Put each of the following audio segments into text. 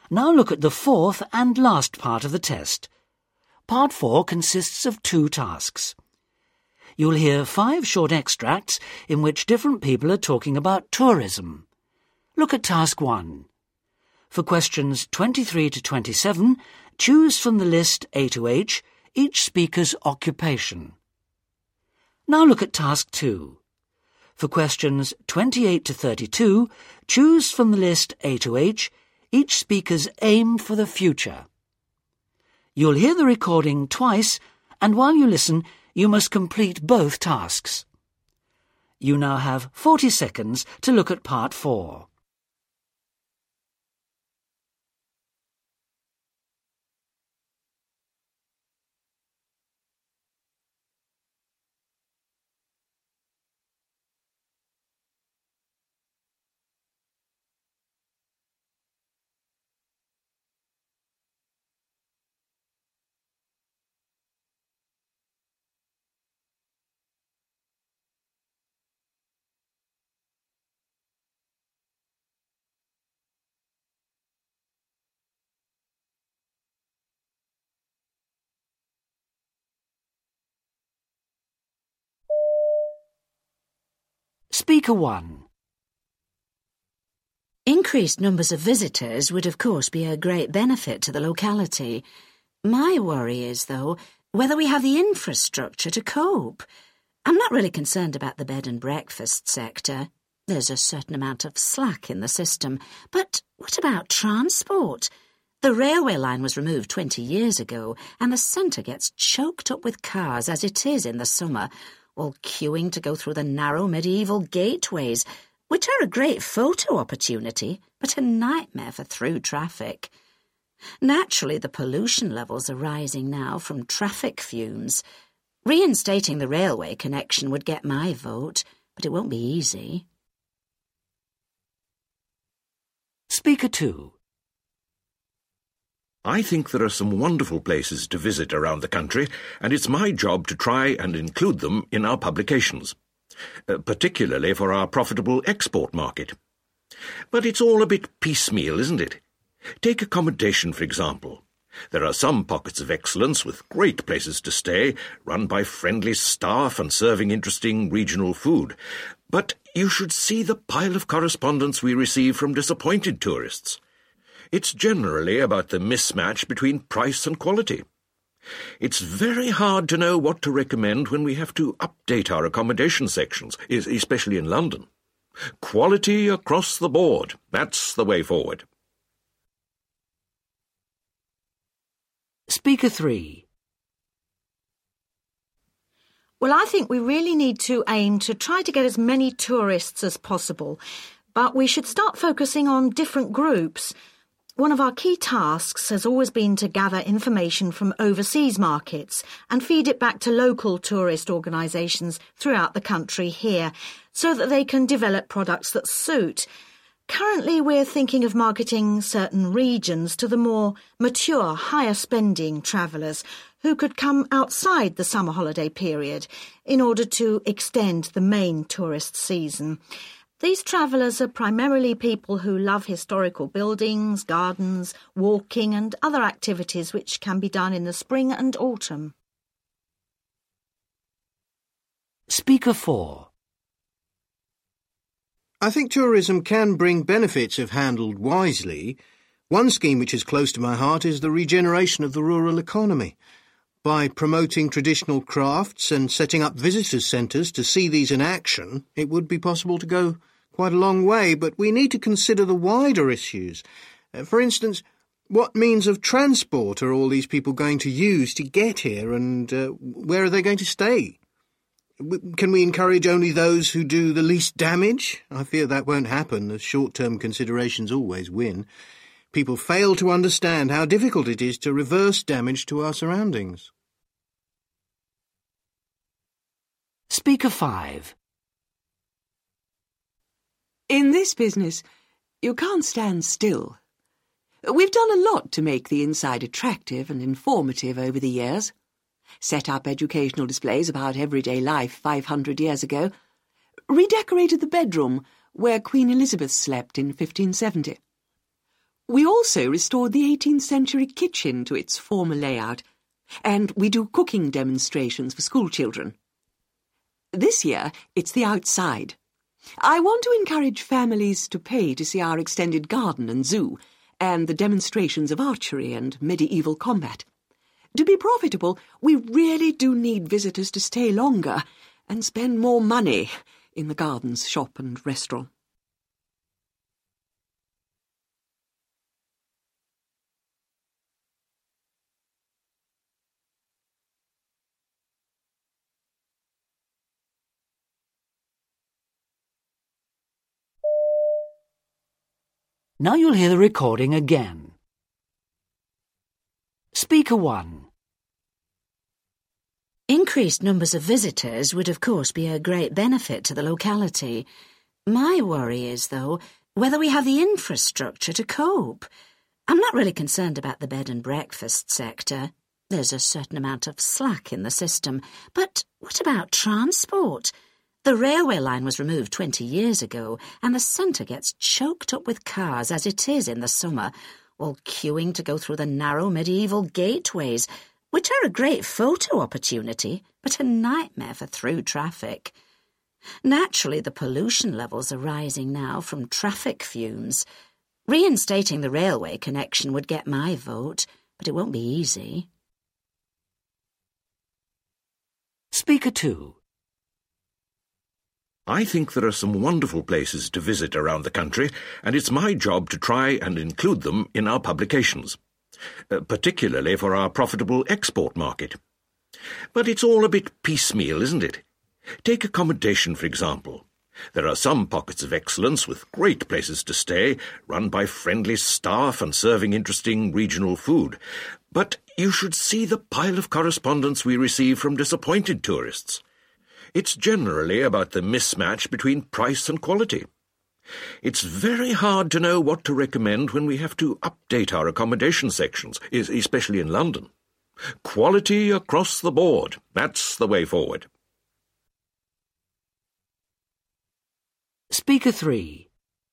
Now look at the fourth and last part of the test. Part 4 consists of 2 tasks. You'll hear 5 short extracts in which different people are talking about tourism. Look at Task 1. For questions 23 to 27, choose from the list A to H each speaker's occupation. Now look at Task 2. For questions 28 to 32, choose from the list A to H each speaker's aim for the future. You'll hear the recording twice, and while you listen, you must complete both tasks. You now have 40 seconds to look at Part 4. Speaker 1. Increased numbers of visitors would of course be a great benefit to the locality. My worry is, though, whether we have the infrastructure to cope. I'm not really concerned about the bed and breakfast sector. There's a certain amount of slack in the system. But what about transport? The railway line was removed 20 years ago, and the centre gets choked up with cars as it is in the summer, all queuing to go through the narrow medieval gateways, which are a great photo opportunity, but a nightmare for through traffic. Naturally, the pollution levels are rising now from traffic fumes. Reinstating the railway connection would get my vote, but it won't be easy. Speaker 2. I think there are some wonderful places to visit around the country, and it's my job to try and include them in our publications, particularly for our profitable export market. But it's all a bit piecemeal, isn't it? Take accommodation, for example. There are some pockets of excellence with great places to stay, run by friendly staff and serving interesting regional food. But you should see the pile of correspondence we receive from disappointed tourists. It's generally about the mismatch between price and quality. It's very hard to know what to recommend when we have to update our accommodation sections, especially in London. Quality across the board, that's the way forward. Speaker 3. Well, I think we really need to aim to try to get as many tourists as possible, but we should start focusing on different groups. One of our key tasks has always been to gather information from overseas markets and feed it back to local tourist organisations throughout the country here so that they can develop products that suit. Currently, we're thinking of marketing certain regions to the more mature, higher-spending travellers who could come outside the summer holiday period in order to extend the main tourist season. These travellers are primarily people who love historical buildings, gardens, walking and other activities which can be done in the spring and autumn. Speaker 4. I think tourism can bring benefits if handled wisely. One scheme which is close to my heart is the regeneration of the rural economy. By promoting traditional crafts and setting up visitors' centres to see these in action, it would be possible to go quite a long way, but we need to consider the wider issues. For instance, what means of transport are all these people going to use to get here, and where are they going to stay? Can we encourage only those who do the least damage? I fear that won't happen, as short-term considerations always win. People fail to understand how difficult it is to reverse damage to our surroundings. Speaker 5. In this business, you can't stand still. We've done a lot to make the inside attractive and informative over the years. Set up educational displays about everyday life 500 years ago. Redecorated the bedroom where Queen Elizabeth slept in 1570. We also restored the 18th century kitchen to its former layout, and we do cooking demonstrations for school children. This year, it's the outside. I want to encourage families to pay to see our extended garden and zoo, and the demonstrations of archery and medieval combat. To be profitable, we really do need visitors to stay longer and spend more money in the gardens, shop and restaurant. Now you'll hear the recording again. Speaker 1. Increased numbers of visitors would of course be a great benefit to the locality. My worry is, though, whether we have the infrastructure to cope. I'm not really concerned about the bed and breakfast sector. There's a certain amount of slack in the system. But what about transport? The railway line was removed 20 years ago, and the centre gets choked up with cars as it is in the summer, all queuing to go through the narrow medieval gateways, which are a great photo opportunity, but a nightmare for through traffic. Naturally, the pollution levels are rising now from traffic fumes. Reinstating the railway connection would get my vote, but it won't be easy. Speaker 2. I think there are some wonderful places to visit around the country, and it's my job to try and include them in our publications, particularly for our profitable export market. But it's all a bit piecemeal, isn't it? Take accommodation, for example. There are some pockets of excellence with great places to stay, run by friendly staff and serving interesting regional food. But you should see the pile of correspondence we receive from disappointed tourists. It's generally about the mismatch between price and quality. It's very hard to know what to recommend when we have to update our accommodation sections, especially in London. Quality across the board, that's the way forward. Speaker 3.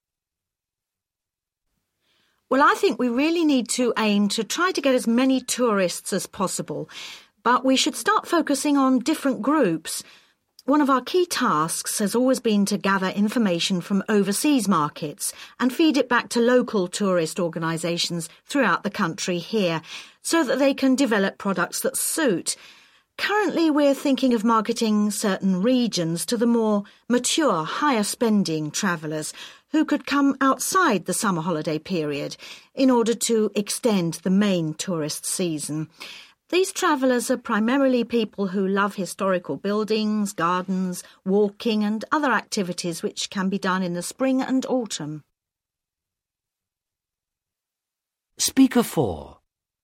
Well, I think we really need to aim to try to get as many tourists as possible, but we should start focusing on different groups. One of our key tasks has always been to gather information from overseas markets and feed it back to local tourist organisations throughout the country here so that they can develop products that suit. Currently, we're thinking of marketing certain regions to the more mature, higher-spending travellers who could come outside the summer holiday period in order to extend the main tourist season. These travellers are primarily people who love historical buildings, gardens, walking and other activities which can be done in the spring and autumn. Speaker 4.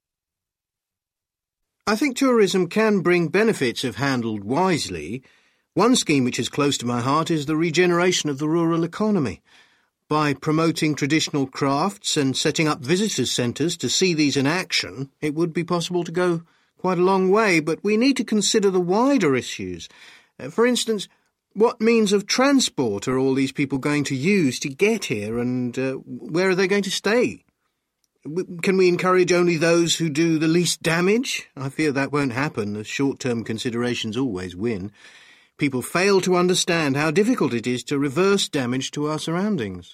I think tourism can bring benefits if handled wisely. One scheme which is close to my heart is the regeneration of the rural economy. By promoting traditional crafts and setting up visitors' centres to see these in action, it would be possible to go quite a long way, but we need to consider the wider issues. For instance, what means of transport are all these people going to use to get here, and where are they going to stay? Can we encourage only those who do the least damage? I fear that won't happen, as short-term considerations always win. People fail to understand how difficult it is to reverse damage to our surroundings.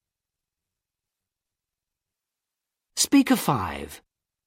Speaker 5.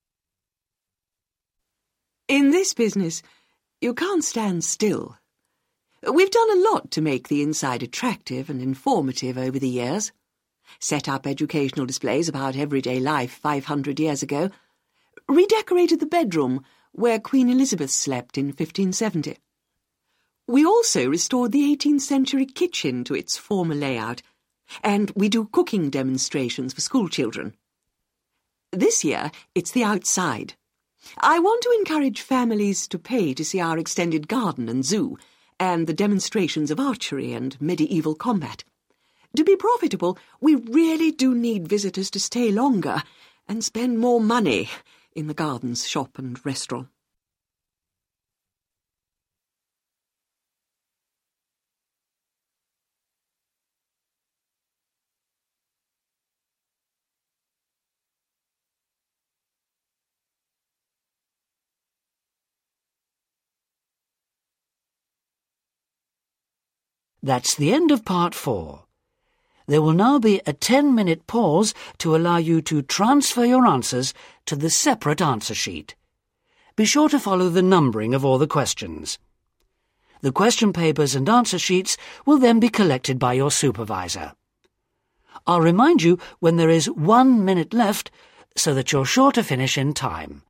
In this business, you can't stand still. We've done a lot to make the inside attractive and informative over the years. Set up educational displays about everyday life 500 years ago. Redecorated the bedroom where Queen Elizabeth slept in 1570. We also restored the 18th century kitchen to its former layout, and we do cooking demonstrations for school children. This year, it's the outside. I want to encourage families to pay to see our extended garden and zoo, and the demonstrations of archery and medieval combat. To be profitable, we really do need visitors to stay longer and spend more money in the gardens, shop and restaurant. That's the end of part 4. There will now be a 10-minute pause to allow you to transfer your answers to the separate answer sheet. Be sure to follow the numbering of all the questions. The question papers and answer sheets will then be collected by your supervisor. I'll remind you when there is 1 minute left so that you're sure to finish in time.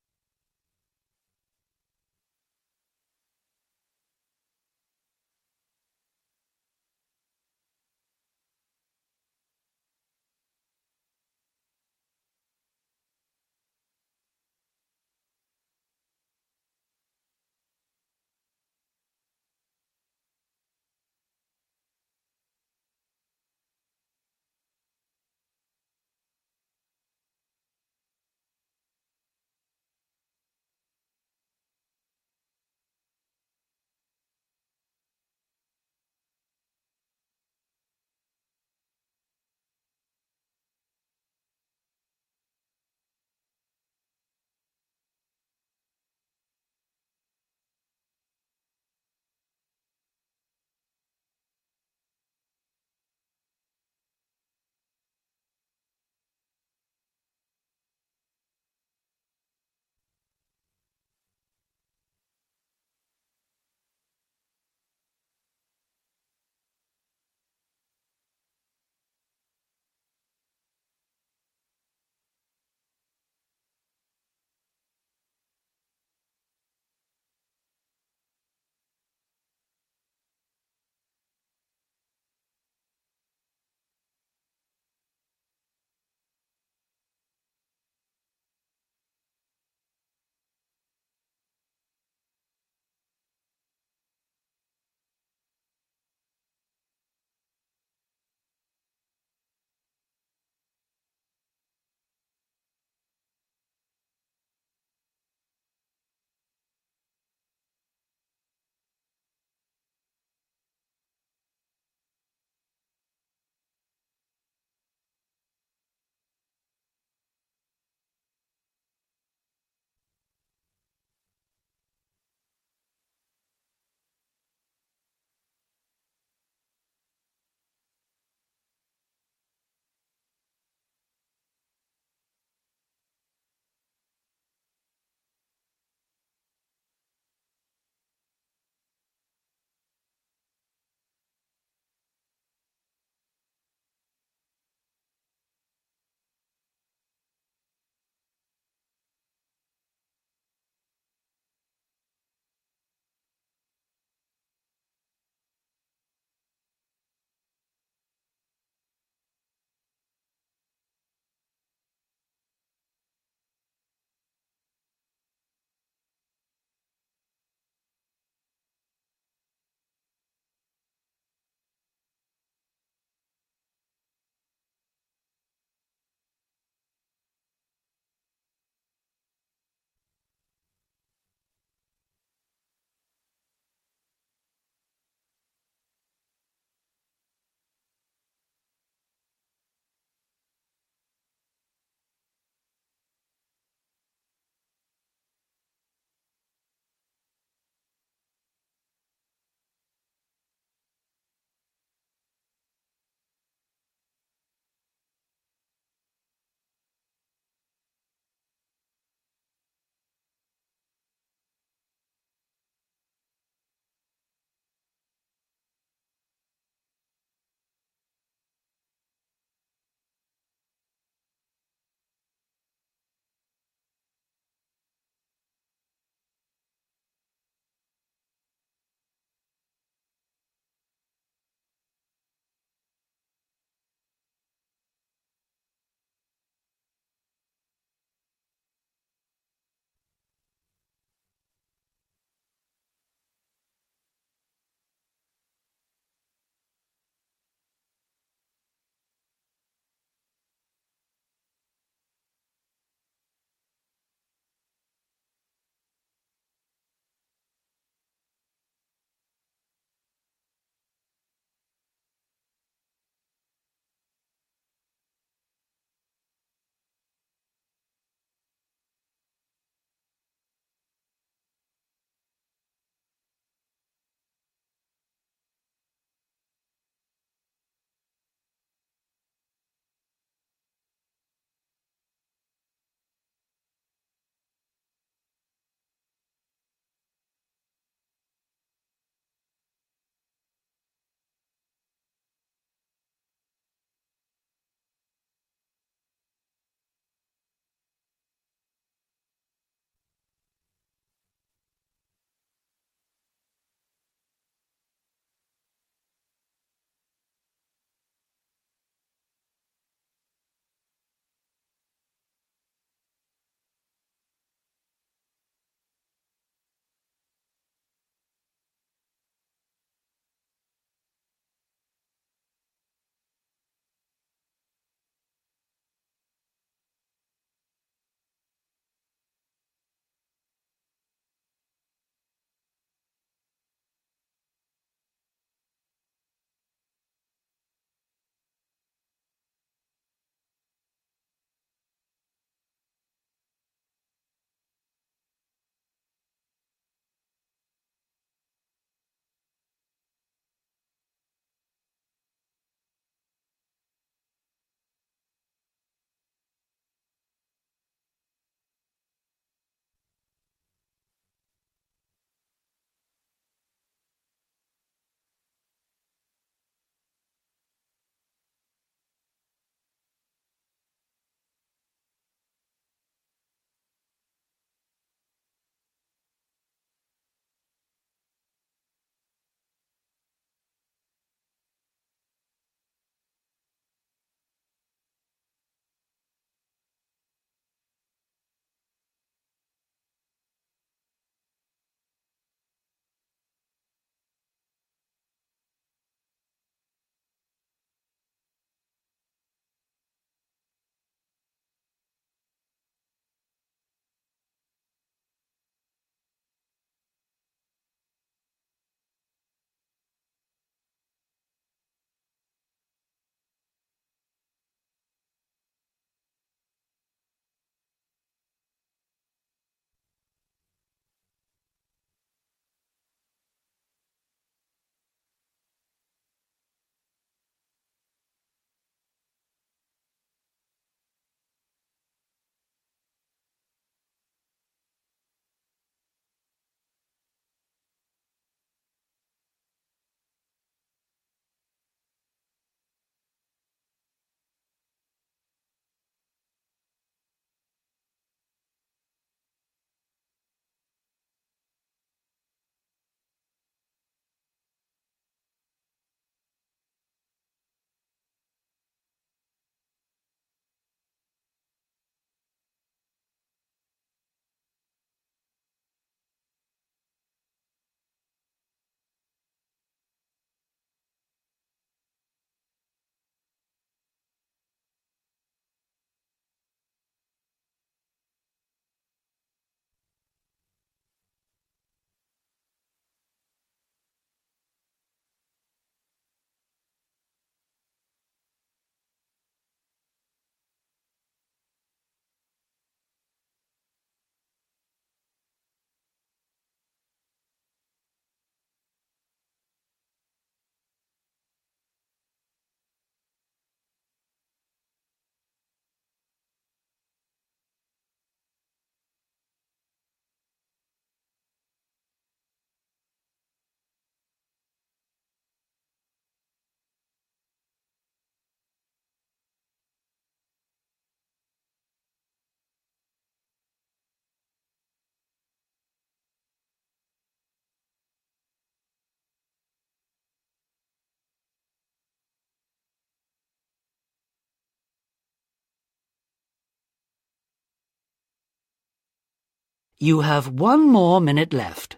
You have 1 more minute left.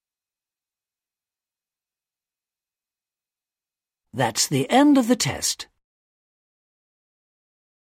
That's the end of the test.